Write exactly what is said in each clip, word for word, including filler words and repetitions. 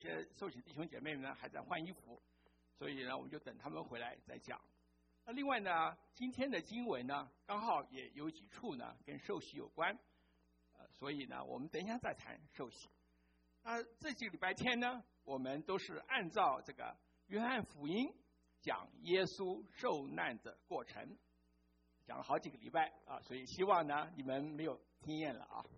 些受洗弟兄姐妹们呢还在换衣服，所以呢我们就等他们回来再讲。那另外呢，今天的经文呢刚好也有几处呢跟受洗有关，呃，所以呢我们等一下再谈受洗。那这几个礼拜天呢，我们都是按照这个约翰福音讲耶稣受难的过程，讲了好几个礼拜啊，所以希望呢你们没有听厌了啊。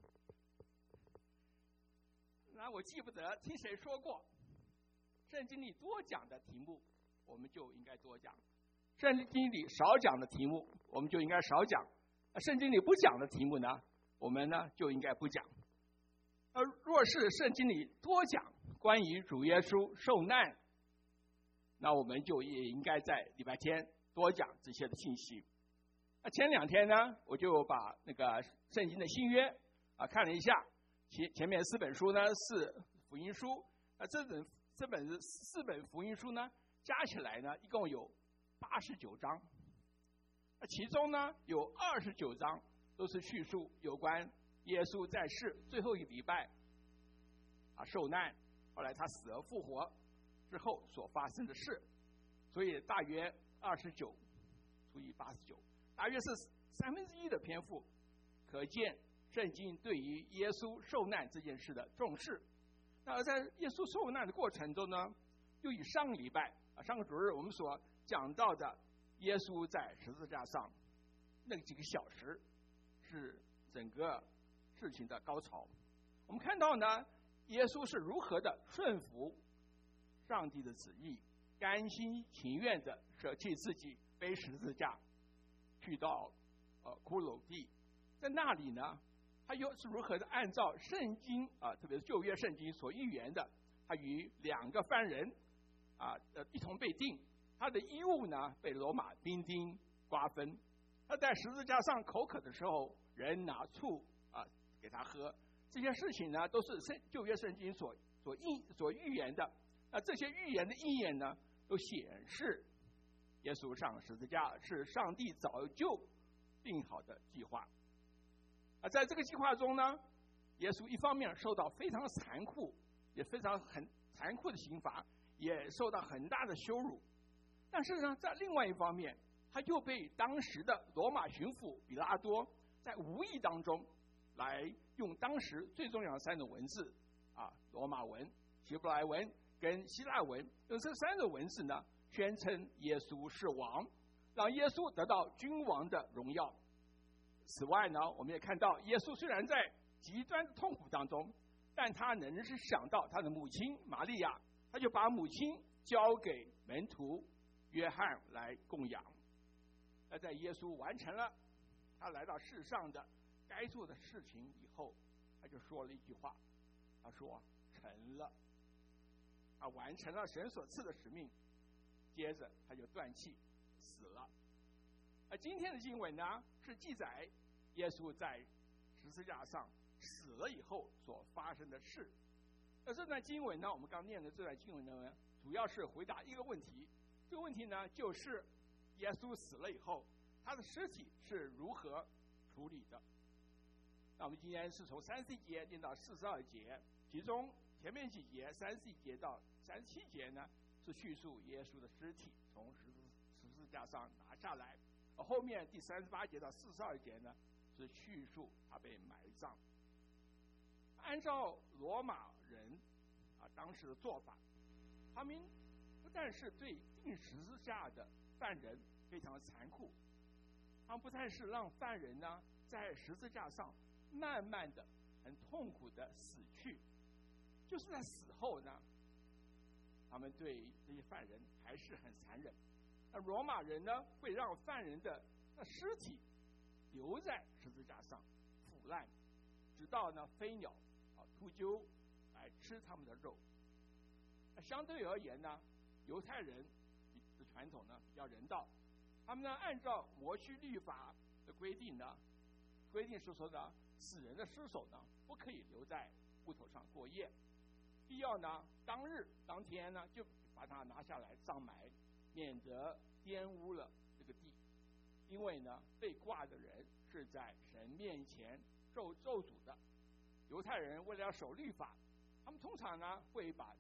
那我记不得听谁说过，圣经里多讲的题目我们就应该多讲，圣经里少讲的题目我们就应该少讲，圣经里不讲的题目呢我们呢就应该不讲。而若是圣经里多讲关于主耶稣受难，那我们就也应该在礼拜天多讲这些的信息。那前两天呢，我就把那个圣经的新约啊看了一下，前前面四本书呢是福音书，那这本这本四本福音书呢加起来呢一共有八十九章，那其中呢有二十九章都是叙述有关耶稣在世最后一个礼拜啊受难，后来他死而复活之后所发生的事，所以大约二十九除以八十九，大约是三分之一的篇幅，可见圣经对于耶稣受难这件事的重视。那在耶稣受难的过程中呢，就以上个礼拜啊上个主日我们所讲到的耶稣在十字架上那几个小时是整个事情的高潮。我们看到呢，耶稣是如何的顺服上帝的旨意，甘心情愿的舍弃自己，背十字架去到呃骷髅地，在那里呢他又是如何的按照圣经啊，特别是旧约圣经所预言的，他与两个犯人啊呃一同被定，他的衣物呢被罗马兵丁瓜分，他在十字架上口渴的时候人拿醋啊给他喝，这些事情呢都是圣旧约圣经所所应所预言的。那这些预言的应验呢，都显示耶稣上十字架是上帝早就定好的计划。啊，在这个计划中呢，耶稣一方面受到非常残酷，也非常很残酷的刑罚，也受到很大的羞辱。但是呢，在另外一方面，他又被当时的罗马巡抚比拉多在无意当中来用当时最重要的三种文字啊，罗马文、希伯来文跟希腊文，用这三种文字呢，宣称耶稣是王，让耶稣得到君王的荣耀。此外呢，我们也看到耶稣虽然在极端的痛苦当中，但他仍是想到他的母亲玛利亚，他就把母亲交给门徒约翰来供养。那在耶稣完成了他来到世上的该做的事情以后，他就说了一句话，他说成了，他完成了神所赐的使命，接着他就断气死了。而今天的经文呢，是记载耶稣在十字架上死了以后所发生的事。而这段经文呢，我们刚念的这段经文呢，主要是回答一个问题，这个问题呢，就是耶稣死了以后，他的尸体是如何处理的。那我们今天是从三十一节念到四十二节，其中前面几节三十一节到三十七节呢，是叙述耶稣的尸体从十字十字架上拿下来，而后面第三十八节到四十二节呢，是叙述他被埋葬。按照罗马人啊当时的做法，他们不但是对钉十字架的犯人非常残酷，他们不但是让犯人呢在十字架上慢慢的很痛苦的死去，就是在死后呢，他们对这些犯人还是很残忍。那罗马人呢，会让犯人的尸体留在十字架上腐烂，直到呢飞鸟啊秃鹫来吃他们的肉。那相对而言呢，犹太人的传统呢比较人道，他们呢按照摩西律法的规定呢，规定是说的死人的尸首呢不可以留在木头上过夜，必要呢当日当天呢就把它拿下来葬埋，免得玷污了这个地。因为呢被挂的人是在神面前受咒诅的。犹太人为了要守律法，他们通常呢会把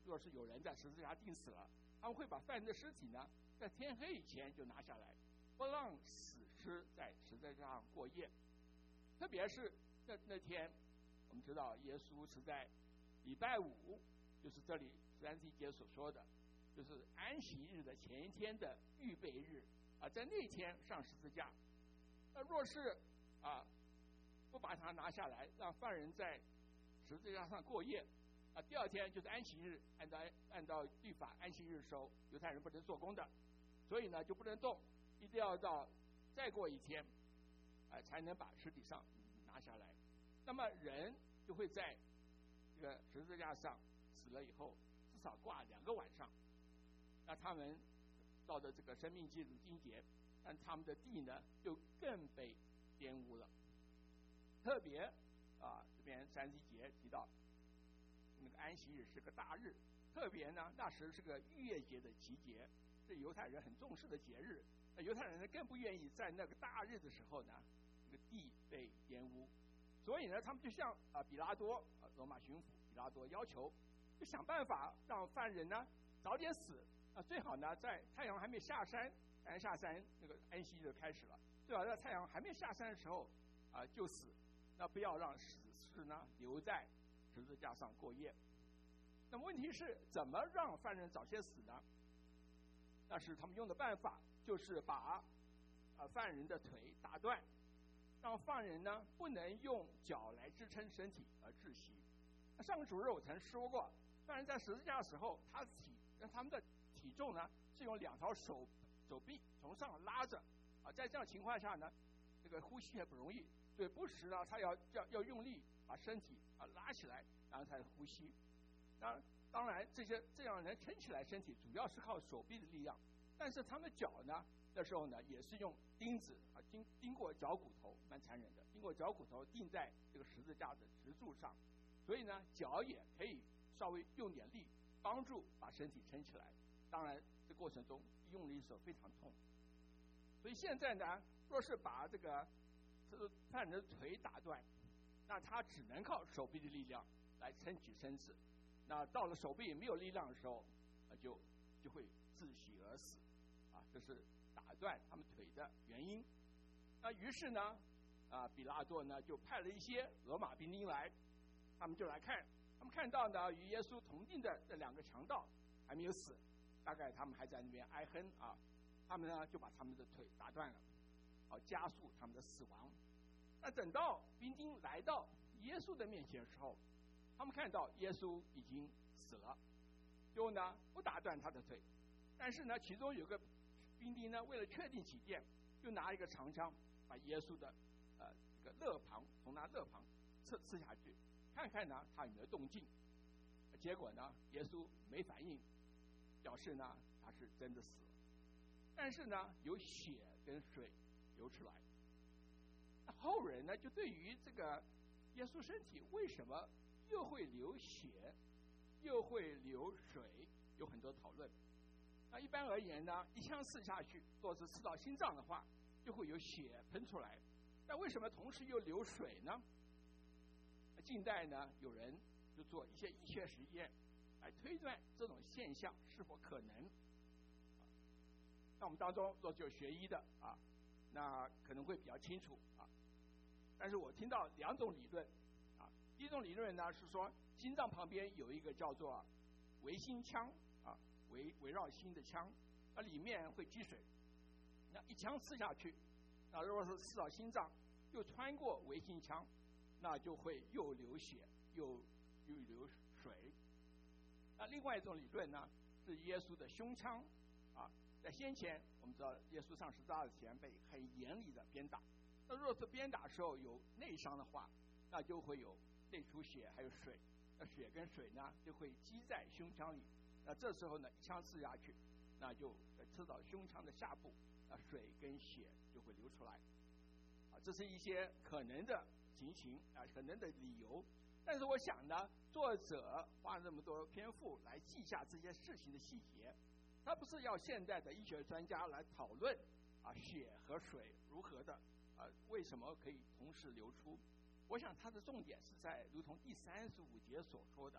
若是有人在十字架钉死了，他们会把犯人的尸体呢，在天黑以前就拿下来，不让死尸在十字架上过夜。特别是那那天，我们知道耶稣是在礼拜五，就是这里三十一节所说的，就是安息日的前一天的预备日啊，在那天上十字架。那若是啊不把它拿下来，让犯人在十字架上过夜啊，第二天就是安息日，按照按照律法，安息日的时候犹太人不能做工的，所以呢就不能动，一定要到再过一天，啊才能把尸体上拿下来。那么人就会在这个十字架上死了以后，至少挂两个晚上。那他们到了这个生命记录经节，但他们的地呢就更被玷污了。特别啊，这边三十一节提到，那个安息日是个大日，特别呢那时是个逾越节的期节，是犹太人很重视的节日。那犹太人呢更不愿意在那个大日的时候呢，这个地被玷污，所以呢他们就向啊比拉多啊罗马巡抚比拉多要求，就想办法让犯人呢早点死啊，最好呢在太阳还没下山，太阳下山那个安息日开始了，最好在太阳还没下山的时候啊就死，那不要让死尸呢留在十字架上过夜。那么问题是怎么让犯人早些死呢？那是他们用的办法，就是把呃犯人的腿打断，让犯人呢不能用脚来支撑身体而窒息。那上个主日我曾说过，犯人在十字架的时候，他的体他们的体重呢是用两条手手臂从上拉着啊，在这样情况下呢，这个呼吸也不容易，所以不时呢他要要要用力把身体啊拉起来，然后才呼吸。当当然这些这样能撑起来身体，主要是靠手臂的力量，但是他们的脚呢，那时候呢也是用钉子啊钉钉过脚骨头，蛮残忍的，钉过脚骨头钉在这个十字架的石柱上，所以呢脚也可以稍微用点力帮助把身体撑起来。当然这过程中用力的时候非常痛，所以现在呢，若是把这个这个犯人的腿打断，那他只能靠手臂的力量来撑起身子。那到了手臂没有力量的时候，就就会窒息而死，啊，这是打断他们腿的原因。那于是呢，啊，比拉多呢就派了一些罗马兵丁来，他们就来看，他们看到呢与耶稣同定的这两个强盗还没有死，大概他们还在那边哀哼啊，他们呢就把他们的腿打断了，好加速他们的死亡。那等到兵丁来到耶稣的面前的时候，他们看到耶稣已经死了，就呢不打断他的腿，但是呢其中有个兵丁呢为了确定起见，就拿一个长枪把耶稣的呃这个肋旁从他肋旁刺刺下去，看看呢他有没有动静。结果呢耶稣没反应，表示呢他是真的死了，但是呢有血跟水流出来。那后人呢就对于这个耶稣身体为什么又会流血又会流水有很多讨论。那一般而言呢，一枪刺下去，若是刺到心脏的话，就会有血喷出来。那为什么同时又流水呢？近代呢，有人就做一些医学实验来推断这种现象是否可能。那我们当中若有学医的啊，那可能会比较清楚啊。但是我听到两种理论。第一种理论呢是说，心脏旁边有一个叫做围心腔啊，围围绕心的腔，那里面会积水，那一枪刺下去，那如果是刺到心脏，又穿过围心腔，那就会又流血又又流水。那另外一种理论呢，是耶稣的胸腔啊，在先前我们知道耶稣上十字架前被很严厉的鞭打，那若是鞭打的时候有内伤的话，那就会有内出血还有水，那血跟水呢就会积在胸腔里，那这时候呢一枪刺下去，那就刺到胸腔的下部，那水跟血就会流出来，啊，这是一些可能的情形啊，可能的理由。但是我想呢，作者花了这么多篇幅来记下这些事情的细节，他不是要现代的医学专家来讨论啊血和水如何的啊为什么可以同时流出。我想他的重点是在如同第三十五节所说的，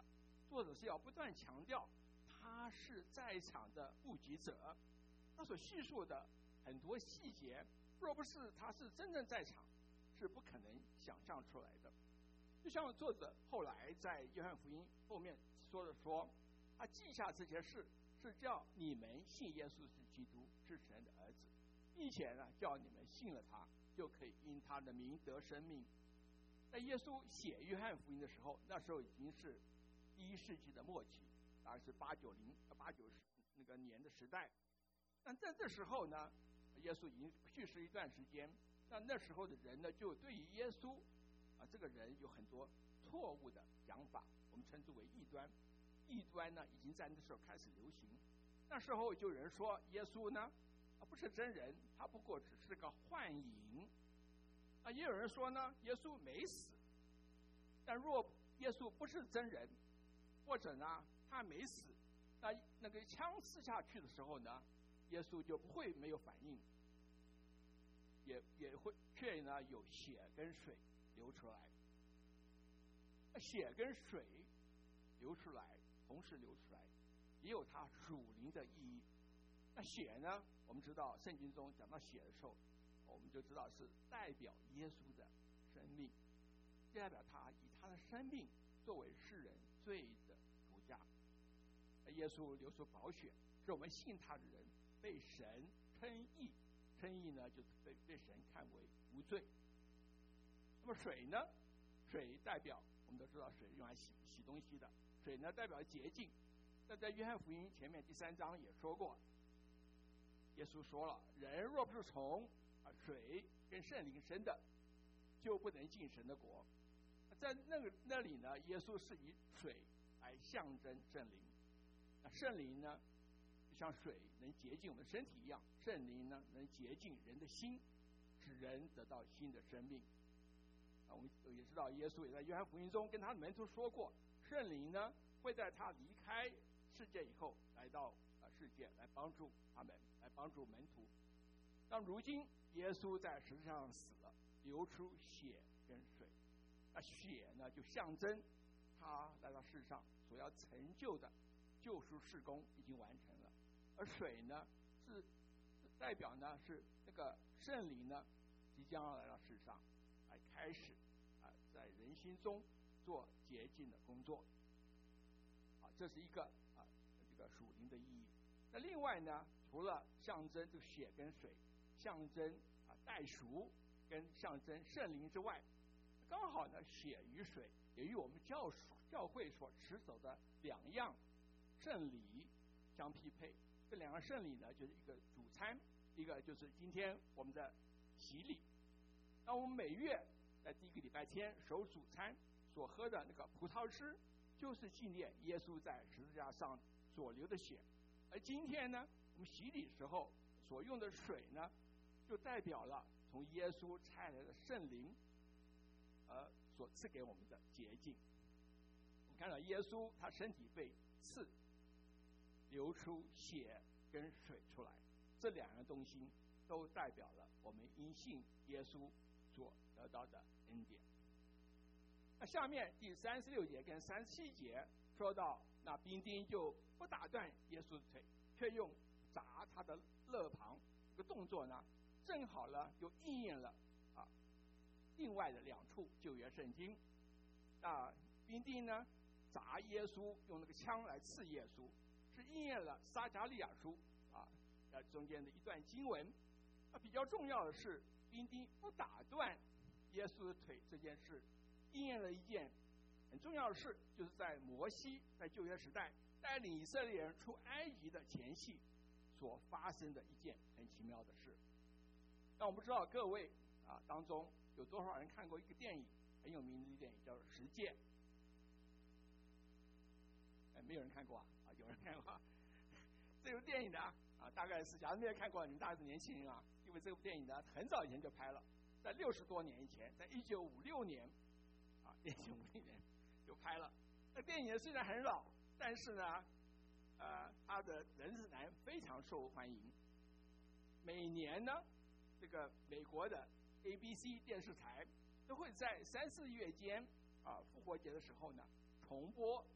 作者是要不断强调，他是在场的目击者，他所叙述的很多细节，若不是他是真正在场，是不可能想象出来的。就像作者后来在约翰福音后面说的说，他记下这些事，是叫你们信耶稣是基督，是神的儿子，并且呢，叫你们信了他，就可以因他的名得生命。在耶稣写约翰福音的时候，那时候已经是第一世纪的末期，大概是八九零八九那个年的时代。但在这时候呢，耶稣已经去世一段时间，那那时候的人呢，就对于耶稣啊这个人有很多错误的讲法，我们称之为异端。异端呢，已经在那时候开始流行。那时候就有人说，耶稣呢，啊不是真人，他不过只是个幻影。啊，也有人说呢，耶稣没死。但若耶稣不是真人，或者呢他没死，那那个枪刺下去的时候呢，耶稣就不会没有反应，也也会却呢有血跟水流出来。血跟水流出来，同时流出来，也有它属灵的意义。那血呢，我们知道圣经中讲到血的时候，我们就知道是代表耶稣的生命，代表他以他的生命作为世人罪的赎价。耶稣流出宝血，是我们信他的人被神称义，称义呢就是被被神看为无罪。那么水呢，水代表我们都知道水用来洗洗东西的，水呢代表洁净。那在约翰福音前面第三章也说过，耶稣说了，人若不是从水跟圣灵生的，就不能进神的国。在那个那里呢，耶稣是以水来象征圣灵。那圣灵呢，就像水能洁净我们的身体一样，圣灵呢能洁净人的心，使人得到新的生命。啊，我们也知道，耶稣也在约翰福音中跟他的门徒说过，圣灵呢会在他离开世界以后来到啊世界，来帮助他们，来帮助门徒。那如今耶稣在十字架上死了，流出血跟水。那血呢，就象征他来到世上所要成就的救赎事工已经完成了，而水呢，是代表呢是那个圣灵呢即将要来到世上，来开始啊在人心中做洁净的工作。啊，这是一个啊这个属灵的意义。那另外呢，除了象征这个血跟水，象征啊代赎跟象征圣灵之外，刚好呢血与水也与我们教教会所持守的两样圣礼相匹配。这两个圣礼呢，就是一个主餐，一个就是今天我们的洗礼。那我们每月在第一个礼拜天守主餐所喝的那个葡萄汁，就是纪念耶稣在十字架上所流的血。而今天呢，我们洗礼时候所用的水呢，就代表了从耶稣差来的圣灵而所赐给我们的洁净。我们看到耶稣他身体被刺，流出血跟水出来，这两样东西都代表了我们因信耶稣所得到的恩典。那下面第三十六节跟三十七节说到，那兵丁就不打断耶稣的腿，却用砸他的肋旁，这个动作呢，正好呢又应验了啊另外的两处旧约圣经。那兵丁呢砸耶稣，用那个枪来刺耶稣，是应验了撒迦利亚书啊呃中间的一段经文。那比较重要的是，兵丁不打断耶稣的腿这件事，应验了一件很重要的事，就是在摩西在旧约时代带领以色列人出埃及的前夕所发生的一件很奇妙的事。那我不知道各位啊当中有多少人看过一个电影，很有名的电影叫《十诫》。哎，没有人看过啊？啊，有人看过啊。这部电影呢啊，大概是假如没有看过，你们大概是年轻人啊，因为这部电影呢很早以前就拍了，在六十多年以前，在一九五六年啊，一九五六年就拍了。那电影虽然很老，但是呢，呃，它的人日男非常受欢迎。每年呢，这个美国的 A B C 电视台都会在三四月间啊，复活节的时候呢，重播《十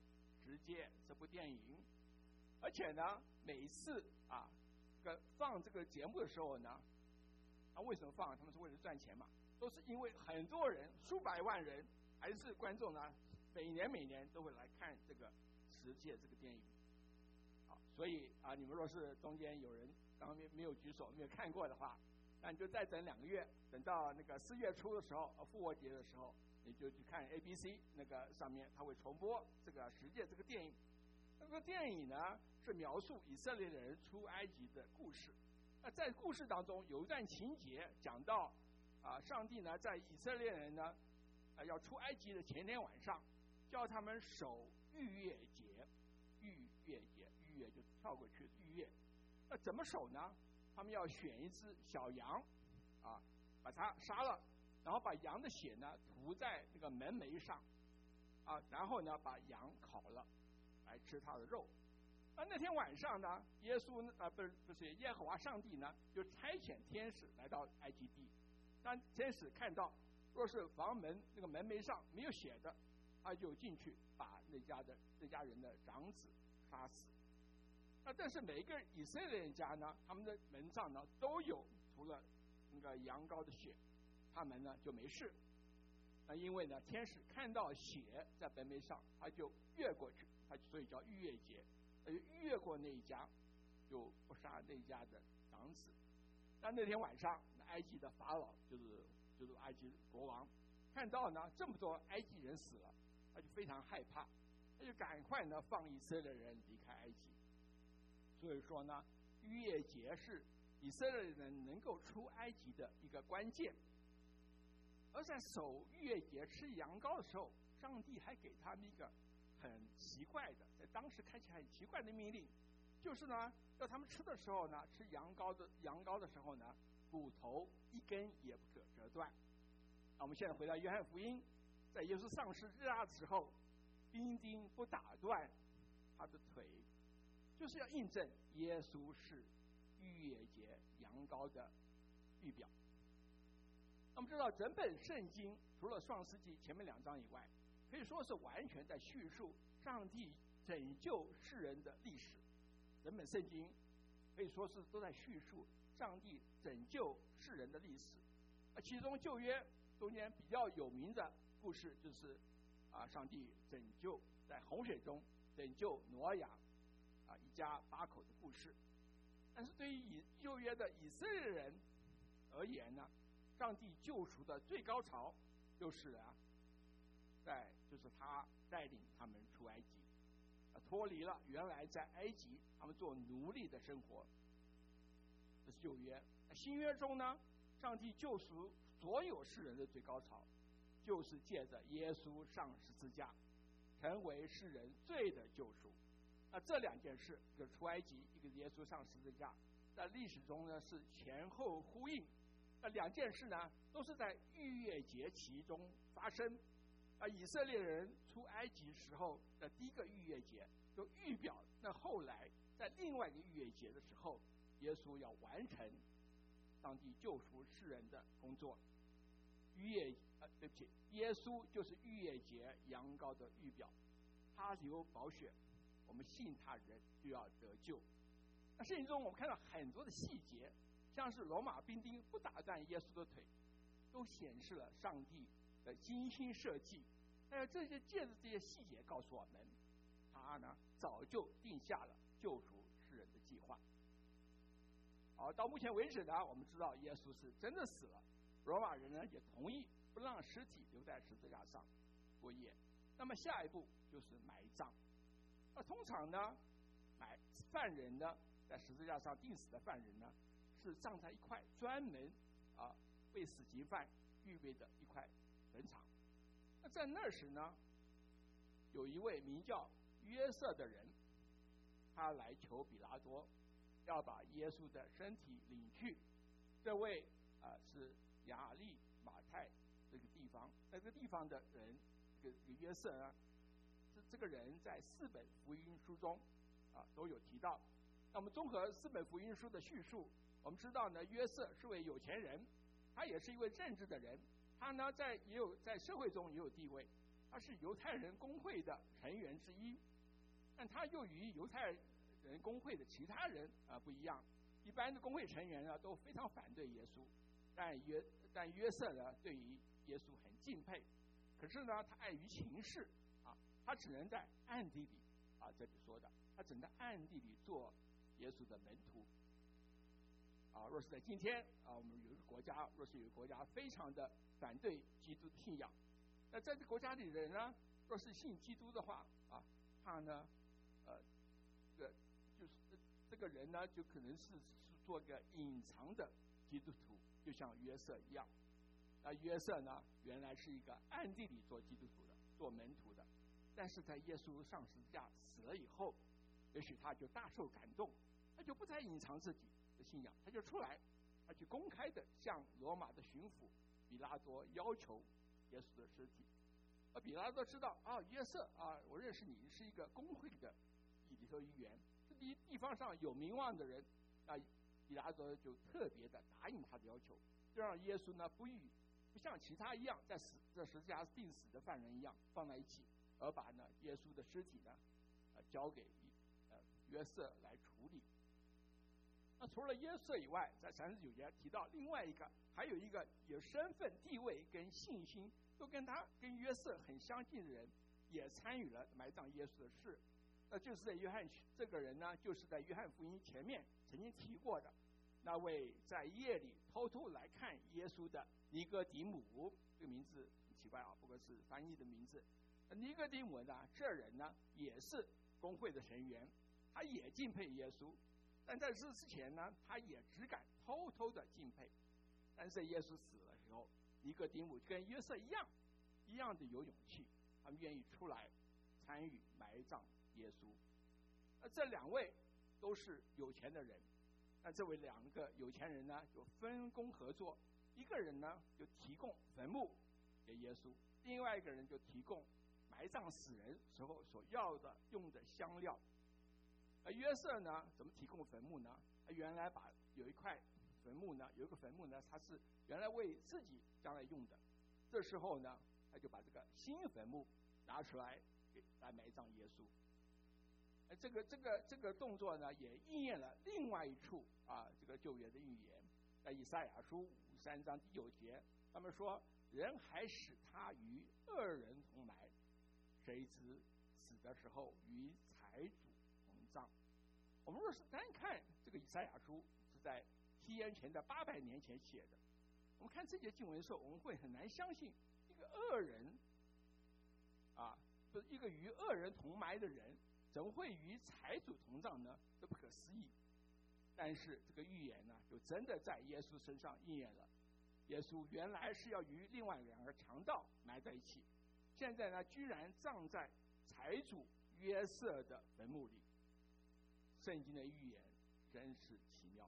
十诫》这部电影，而且呢，每一次啊，这个放这个节目的时候呢，啊，为什么放？他们是为了赚钱嘛，都是因为很多人，数百万人还是观众呢，每年每年都会来看这个《十诫》这个电影。好，所以啊，你们若是中间有人刚刚没没有举手，没有看过的话，那你就再等两个月，等到那个四月初的时候，复活节的时候，你就去看 A B C 那个上面，它会重播这个《十诫》这个电影。这个电影呢是描述以色列人出埃及的故事。那在故事当中有一段情节讲到啊，上帝呢在以色列人呢啊要出埃及的前天晚上，叫他们守逾越节，逾越节，逾越就跳过去逾越。那怎么守呢？他们要选一只小羊，啊，把它杀了，然后把羊的血呢涂在那个门楣上，啊，然后呢把羊烤了，来吃它的肉。那那天晚上呢，耶稣啊不是不是耶和华上帝呢，就差遣天使来到埃及地。当天使看到，若是房门那个门楣上没有血的，他就进去把那家的那家人的长子杀死。那但是每一个以色列人家呢，他们的门上呢都有涂了那个羊羔的血，他们呢就没事。那因为呢，天使看到血在门楣上，他就越过去，他所以叫逾越节，他就越过那一家，就不杀那一家的长子。那那天晚上，埃及的法老就是就是埃及国王，看到呢这么多埃及人死了，他就非常害怕，他就赶快呢放以色列人离开埃及。所以说呢，逾越节是以色列人能够出埃及的一个关键。而在守逾越节吃羊羔的时候，上帝还给他们一个很奇怪的，在当时看起来很奇怪的命令，就是呢，要他们吃的时候呢，吃羊羔的羊羔的时候呢，骨头一根也不可折断。那我们现在回到约翰福音，在耶稣上十字架的时候，兵丁不打断他的腿，就是要印证耶稣是逾越节羊羔的预表。我们知道整本圣经除了创世纪前面两章以外，可以说是完全在叙述上帝拯救世人的历史。整本圣经可以说是都在叙述上帝拯救世人的历史。而其中旧约中间比较有名的故事就是啊，上帝拯救在洪水中拯救挪亚啊一家八口的故事。但是对于以旧约的以色列人而言呢，上帝救赎的最高潮就是啊，在就是他带领他们出埃及，啊，脱离了原来在埃及他们做奴隶的生活。这是旧约。新约中呢，上帝救赎所有世人的最高潮，就是借着耶稣上十字架，成为世人罪的救赎。那这两件事，一个出埃及，一个耶稣上十字架，在历史中呢是前后呼应。那两件事呢，都是在逾越节期中发生。啊，以色列人出埃及时候的第一个逾越节，就预表那后来在另外一个逾越节的时候，耶稣要完成上帝救赎世人的工作。逾越呃，对不起，耶稣就是逾越节羊羔的预表，他流宝血，我们信他人就要得救。那圣经中我们看到很多的细节，像是罗马兵丁不打断耶稣的腿，都显示了上帝的精心设计。还有这些借着这些细节告诉我们，他呢早就定下了救赎世人的计划。好，到目前为止呢，我们知道耶稣是真的死了，罗马人呢也同意不让尸体留在十字架上过夜。那么下一步就是埋葬。那通常呢，埋犯人呢在十字架上钉死的犯人呢，是葬在一块专门啊为死刑犯预备的一块坟场。那在那时呢，有一位名叫约瑟的人，他来求比拉多要把耶稣的身体领去。这位啊是亚利马太这个地方那个地方的人，这个约瑟呢，这这个人在四本福音书中啊都有提到。那我们综合四本福音书的叙述，我们知道呢，约瑟是位有钱人，他也是一位正直的人，他呢在也有在社会中也有地位，他是犹太人公会的成员之一。 但他又与犹太人公会的其他人啊不一样。一般的公会成员呢都非常反对耶稣，但约但约瑟呢对于耶稣很敬佩。可是呢，他碍于情势啊，他只能在暗地里啊，这里说的，他只能在暗地里做耶稣的门徒。啊，若是在今天啊，我们有一个国家，若是有一个国家非常的反对基督信仰，那在这个国家里的人呢，若是信基督的话啊，他呢，呃，这个就是这个人呢，就可能是是做个隐藏的基督徒，就像约瑟一样。那约瑟呢，原来是一个暗地里做基督徒的，做门徒的，但是在耶稣上十字架死了以后，也许他就大受感动，他就不再隐藏自己的信仰，他就出来，他去公开的向罗马的巡抚比拉多要求耶稣的尸体。而比拉多知道啊，约瑟啊，我认识你是一个公会的里头一员，是地地方上有名望的人，啊，比拉多就特别的答应他的要求，就让耶稣呢不与不像其他一样在死在十字架钉死的犯人一样放在一起，而把呢耶稣的尸体呢呃交给呃约瑟来处理。那除了约瑟以外，在三十九节提到另外一个，还有一个有身份地位跟信心都跟他跟约瑟很相近的人，也参与了埋葬耶稣的事。那就是在约翰这个人呢，就是在约翰福音前面曾经提过的那位在夜里偷偷来看耶稣的尼哥底母。这个名字很奇怪啊，不过是翻译的名字。尼哥底母呢，这人呢也是公会的成员，他也敬佩耶稣，但在这之前呢，他也只敢偷偷的敬佩。但是在耶稣死的时候，尼哥底母跟约瑟一样，一样的有勇气，他们愿意出来参与埋葬耶稣。那这两位都是有钱的人，那这位两个有钱人呢，就分工合作，一个人呢就提供坟墓给耶稣，另外一个人就提供埋葬死人时候所要的用的香料。而约瑟呢，怎么提供坟墓呢？他原来把有一块坟墓呢，有一个坟墓呢，他是原来为自己将来用的。这时候呢，他就把这个新坟墓拿出来给来埋葬耶稣。呃，这个这个这个动作呢，也应验了另外一处啊，这个旧约的预言，在以赛亚书五十三章第九节，他们说：“人还使他与恶人同埋，谁知死的时候与财主同葬。”我们若是单看这个以赛亚书是在西元前的八百年前写的，我们看这节经文的时候，我们会很难相信一个恶人啊，不是一个与恶人同埋的人，怎么会与财主同葬呢？这不可思议。但是这个预言呢，就真的在耶稣身上应验了。耶稣原来是要与另外两个强盗埋在一起，现在呢，居然葬在财主约瑟的坟墓里。圣经的预言真是奇妙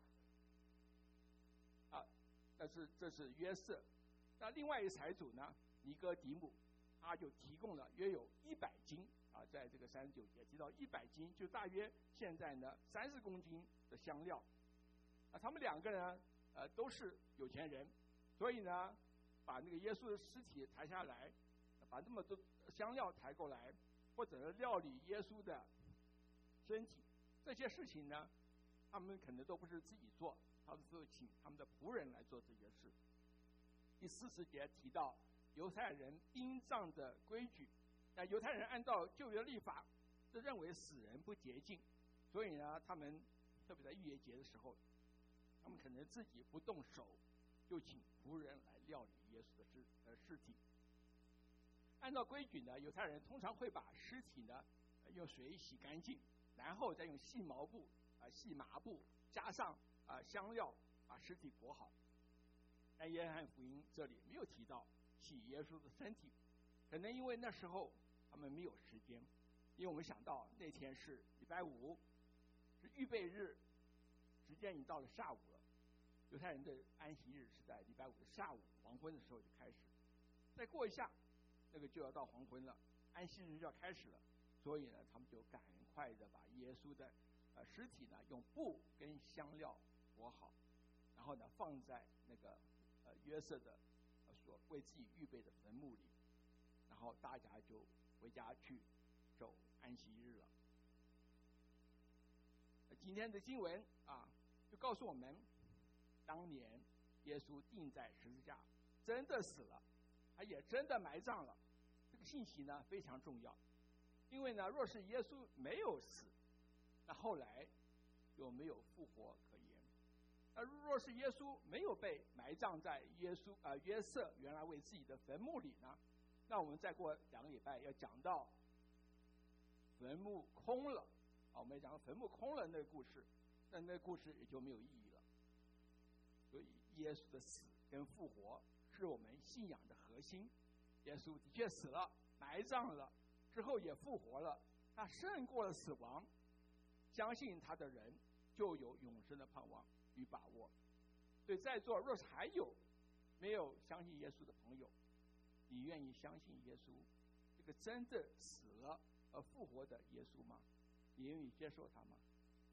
啊！但是这是约瑟，那另外一个财主呢，尼哥底母，他就提供了约有一百斤啊，在这个三十九节提到一百斤，就大约现在呢三十公斤的香料啊。他们两个人呃都是有钱人，所以呢，把那个耶稣的尸体抬下来，把那么多香料抬过来，或者是料理耶稣的身体。这些事情呢，他们可能都不是自己做，他们都请他们的仆人来做这件事。第四十节提到犹太人殡葬的规矩，那犹太人按照旧约律法，是认为死人不洁净，所以呢，他们特别在逾越节的时候，他们可能自己不动手，就请仆人来料理耶稣的尸呃尸体。按照规矩呢，犹太人通常会把尸体呢用水洗干净，然后再用细毛布啊、细麻布加上啊香料把尸体裹好。但约翰福音这里没有提到洗耶稣的身体，可能因为那时候他们没有时间，因为我们想到那天是礼拜五，是预备日，时间已经到了下午了。犹太人的安息日是在礼拜五的下午黄昏的时候就开始，再过一下，那个就要到黄昏了，安息日就要开始了。所以呢，他们就赶快的把耶稣的呃尸体呢用布跟香料裹好，然后呢放在那个呃约瑟的呃所为自己预备的坟墓里，然后大家就回家去守安息日了。 今天的经文啊，就告诉我们，当年耶稣钉在十字架，真的死了，他也真的埋葬了。这个信息呢非常重要，因为呢，若是耶稣没有死，那后来就没有复活可言。那若是耶稣没有被埋葬在耶稣呃约瑟原来为自己的坟墓里呢，那我们再过两个礼拜要讲到坟墓空了啊，我们讲坟墓空了那个故事，那那个故事也就没有意义了。所以耶稣的死跟复活是我们信仰的核心。耶稣的确死了，埋葬了，之后也复活了，他胜过了死亡，相信他的人就有永生的盼望与把握。所以在座若是还有没有相信耶稣的朋友，你愿意相信耶稣这个真正死了而复活的耶稣吗？你愿意接受他吗？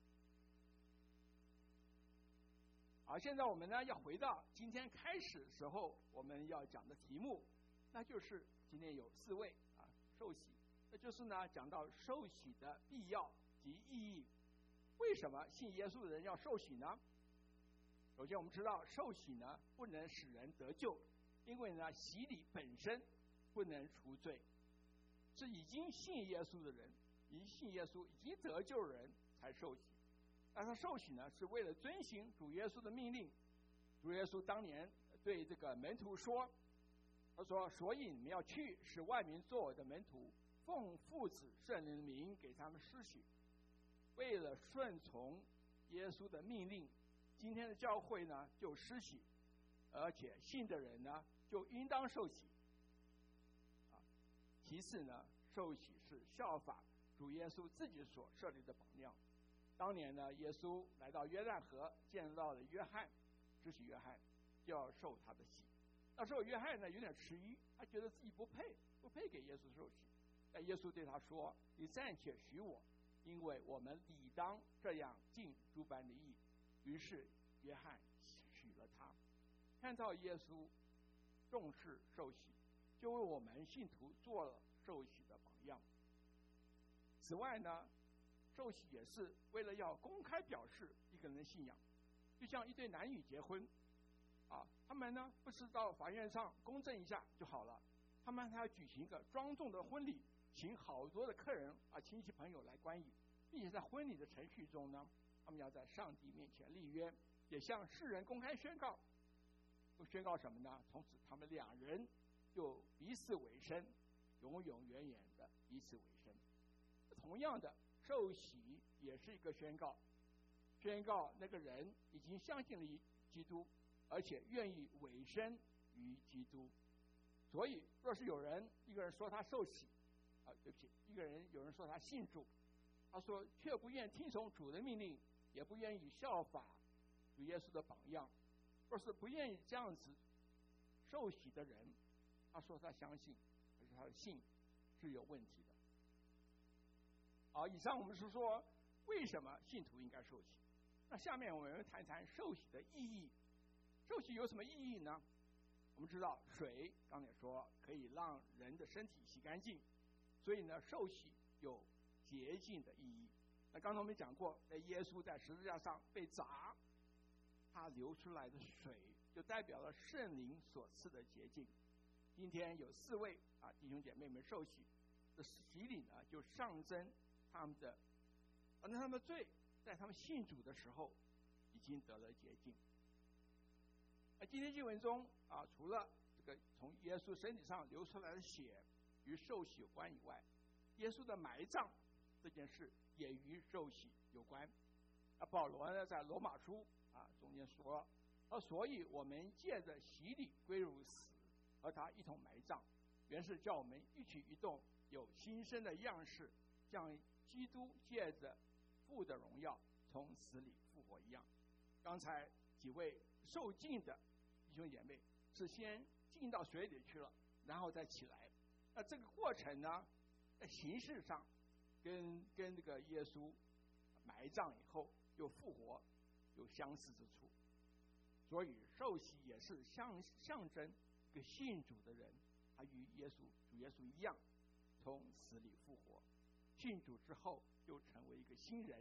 好，现在我们呢要回到今天开始时候我们要讲的题目，那就是今天有四位啊受洗，那就是呢讲到受洗的必要及意义。为什么信耶稣的人要受洗呢？首先我们知道受洗呢不能使人得救，因为呢洗礼本身不能除罪，是已经信耶稣的人，已经信耶稣已经得救的人才受洗。但他受洗呢是为了遵行主耶稣的命令。主耶稣当年对这个门徒说，他说，所以你们要去，使万民做我的门徒，奉父子圣灵的名给他们施洗。为了顺从耶稣的命令，今天的教会呢就施洗，而且信的人呢就应当受洗。啊，其次呢，受洗是效法主耶稣自己所设立的榜样。当年呢，耶稣来到约旦河，见到了约翰，施洗约翰，就要受他的洗。那时候约翰呢有点迟疑，他觉得自己不配，不配给耶稣受洗。但耶稣对他说：“你暂且许我，因为我们理当这样尽诸般的义。”于是约翰许了他。看到耶稣重视受洗，就为我们信徒做了受洗的榜样。此外呢，受洗也是为了要公开表示一个人的信仰，就像一对男女结婚啊，他们呢不是到法院上公证一下就好了，他们还要举行一个庄重的婚礼，请好多的客人啊、亲戚朋友来观礼，并且在婚礼的程序中呢，他们要在上帝面前立约，也向世人公开宣告，宣告什么呢？从此他们两人就彼此为生，永永远远的彼此为生。同样的，受洗也是一个宣告，宣告那个人已经相信了基督，而且愿意委身于基督。所以若是有人一个人说他受洗啊，对不起，一个人有人说他信主，他说却不愿听从主的命令，也不愿意效法主耶稣的榜样，若是不愿意这样子受洗的人，他说他相信，可是他的信是有问题的。好，以上我们是说为什么信徒应该受洗。那下面我们谈谈受洗的意义。受洗有什么意义呢？我们知道水刚才说可以让人的身体洗干净，所以呢受洗有洁净的意义。那刚才我们讲过，在耶稣在十字架上被砸，他流出来的水就代表了圣灵所赐的洁净。今天有四位啊弟兄姐妹们受洗，这洗礼呢就象征他们的，反正他们的罪在他们信主的时候已经得了洁净。而今天经文中啊，除了这个从耶稣身体上流出来的血与受洗有关以外，耶稣的埋葬这件事也与受洗有关。啊，保罗呢在罗马书啊中间说，啊，所以我们借着洗礼归入死，和他一同埋葬，原是叫我们一举一动有新生的样式，像基督借着父的荣耀从死里复活一样。刚才几位受浸的弟兄姐妹是先浸到水里去了，然后再起来。那这个过程呢，在形式上跟跟这个耶稣埋葬以后又复活有相似之处。所以受洗也是象象征一个信主的人，他与耶稣主耶稣一样，从死里复活。信主之后就成为一个新人，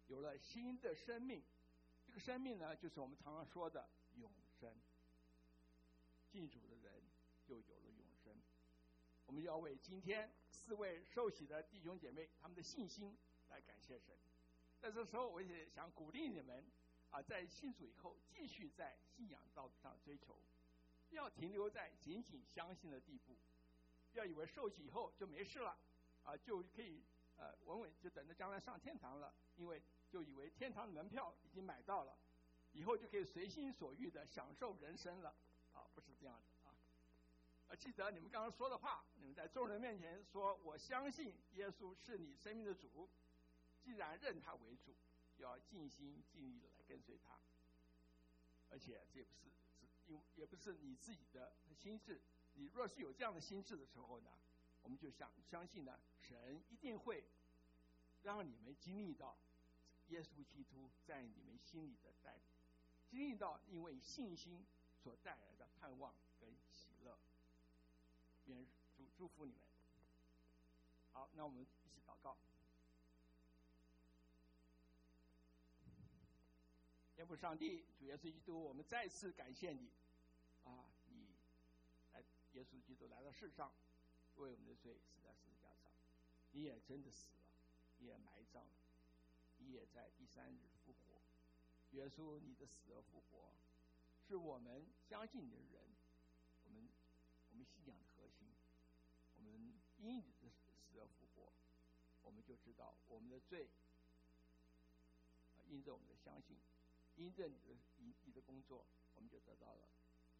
有了新的生命。这个生命呢，就是我们常常说的永生。信主的人就有了永生。我们要为今天四位受洗的弟兄姐妹他们的信心来感谢神。在这时候，我也想鼓励你们啊，在信主以后，继续在信仰道路上追求，不要停留在仅仅相信的地步，不要以为受洗以后就没事了啊，就可以呃稳稳就等着将来上天堂了，因为就以为天堂的门票已经买到了，以后就可以随心所欲的享受人生了啊，不是这样的啊！啊，记得你们刚刚说的话，你们在众人面前说：“我相信耶稣是你生命的主。”既然认他为主，就要尽心尽力的来跟随他。而且这也不是，因也不是你自己的心智。你若是有这样的心智的时候呢，我们就相相信呢，神一定会让你们经历到耶稣基督在你们心里的带领，经历到因为信心所带来的盼望跟喜乐。愿主祝福你们。好，那我们一起祷告。天父上帝，主耶稣基督，我们再次感谢你啊！你来，耶稣基督来到世上，为我们的罪死在十字架上，你也真的死了，你也埋葬了，你也在第三日复活。耶稣，你的死而复活，是我们相信你的人，我们我们信仰的核心。我们因你的死而复活，我们就知道我们的罪，因着我们的相信。因着你的你你的工作，我们就得到了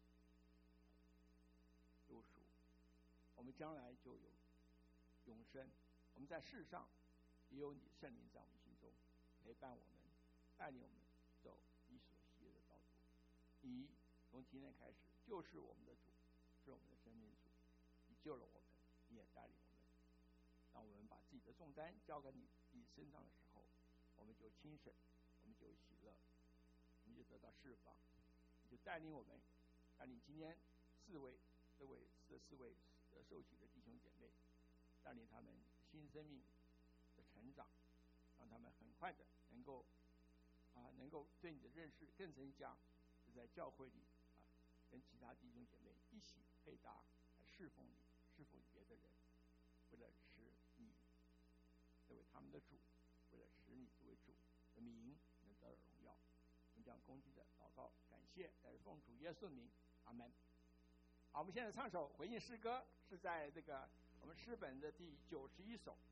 救赎，我们将来就有永生。我们在世上也有你圣灵在我们心中陪伴我们，带领我们走你所喜悦的道路。你从今天开始就是我们的主，是我们的生命主。你救了我们，你也带领我们。当我们把自己的重担交给你你身上的时候，我们就轻省，我们就喜乐。我们就得到释放，你就带领我们，带领今天四位、这位、这四位呃受洗的弟兄姐妹，带领他们新生命的成长，让他们很快的能够啊，能够对你的认识更增加，就在教会里啊，跟其他弟兄姐妹一起配搭来侍奉你，侍奉别的人，为了使你成为他们的主，为了使你作为主的名能得到荣耀。我们将恭敬的祷告，感谢，在奉主耶稣的名，阿门。好，我们现在唱首回应诗歌，是在这个我们诗本的第九十一首。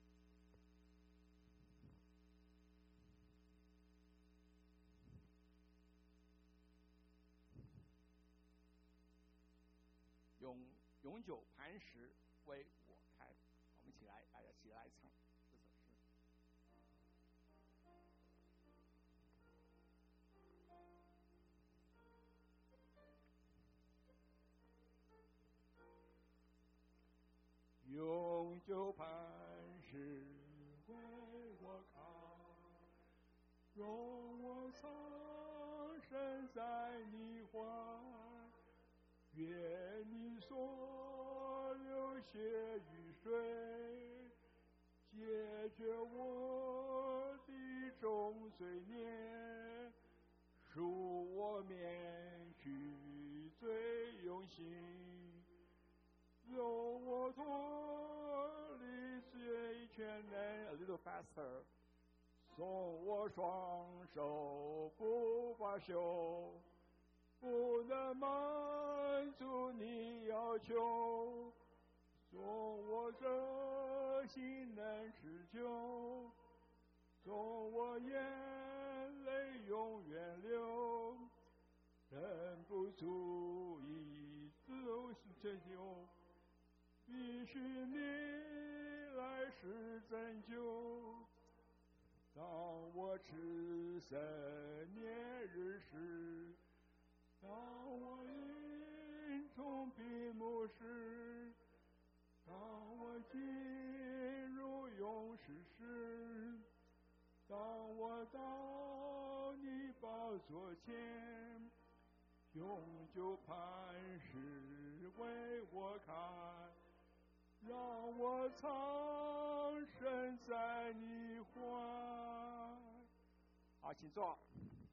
永永久磐石为我开，我们起来，大家起来唱这首诗。永久磐石为我开，容我藏身在你怀，愿你所有血与水解决我的众罪孽，赎我免去罪用刑，容我脱离罪权能 a little faster， 送我双手不罢休，不能满足你要求，送我这心能持久，送我眼泪永远流，人不足以自拯救，必须你来使拯救。当我赤身年日时，当我临终闭目时，当我进入永世时，当我到你宝座前，永久磐石为我开，让我藏身在你怀。 好，请坐。